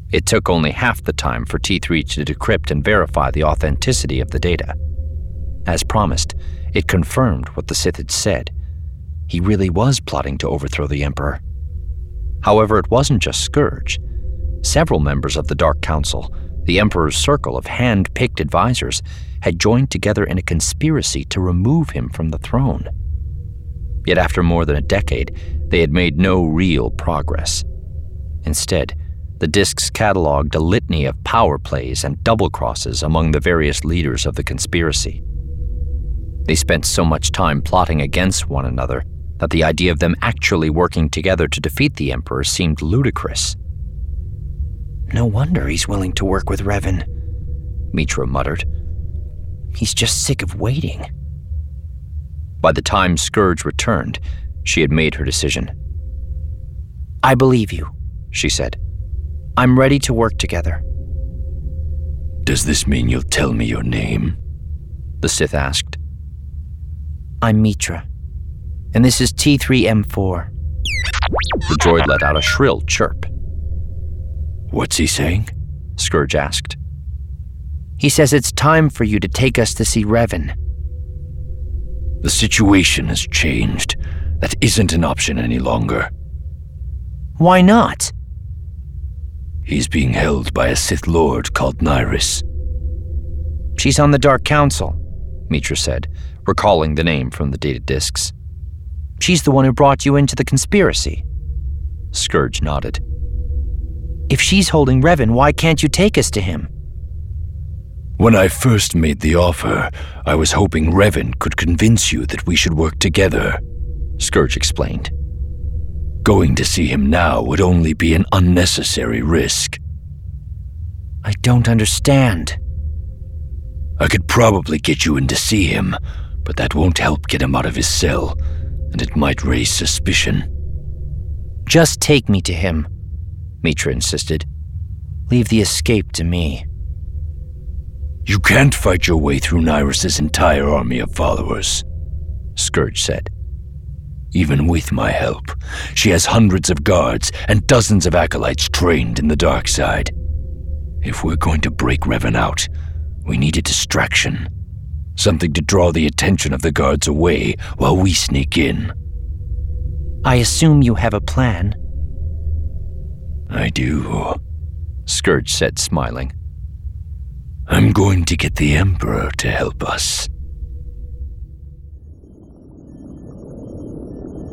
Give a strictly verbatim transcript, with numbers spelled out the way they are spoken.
It took only half the time for T three to decrypt and verify the authenticity of the data. As promised, it confirmed what the Sith had said. He really was plotting to overthrow the Emperor. However, it wasn't just Scourge. Several members of the Dark Council, the Emperor's circle of hand-picked advisors, had joined together in a conspiracy to remove him from the throne. Yet after more than a decade, they had made no real progress. Instead, the discs cataloged a litany of power plays and double crosses among the various leaders of the conspiracy. They spent so much time plotting against one another that the idea of them actually working together to defeat the Emperor seemed ludicrous. No wonder he's willing to work with Revan, Mitra muttered. He's just sick of waiting. By the time Scourge returned, she had made her decision. I believe you, she said. I'm ready to work together. Does this mean you'll tell me your name? The Sith asked. I'm Mitra, and this is T three M four. The droid let out a shrill chirp. What's he saying? Scourge asked. He says it's time for you to take us to see Revan. The situation has changed. That isn't an option any longer. Why not? He's being held by a Sith Lord called Nyrus. She's on the Dark Council, Mitra said, recalling the name from the data discs. She's the one who brought you into the conspiracy. Scourge nodded. If she's holding Revan, why can't you take us to him? When I first made the offer, I was hoping Revan could convince you that we should work together, Scourge explained. Going to see him now would only be an unnecessary risk. I don't understand. I could probably get you in to see him, but that won't help get him out of his cell, and it might raise suspicion. Just take me to him, Mitra insisted. Leave the escape to me. You can't fight your way through Nyrus's entire army of followers, Scourge said. Even with my help, she has hundreds of guards and dozens of acolytes trained in the dark side. If we're going to break Revan out, we need a distraction. Something to draw the attention of the guards away while we sneak in. I assume you have a plan. I do, Scourge said, smiling. I'm going to get the Emperor to help us.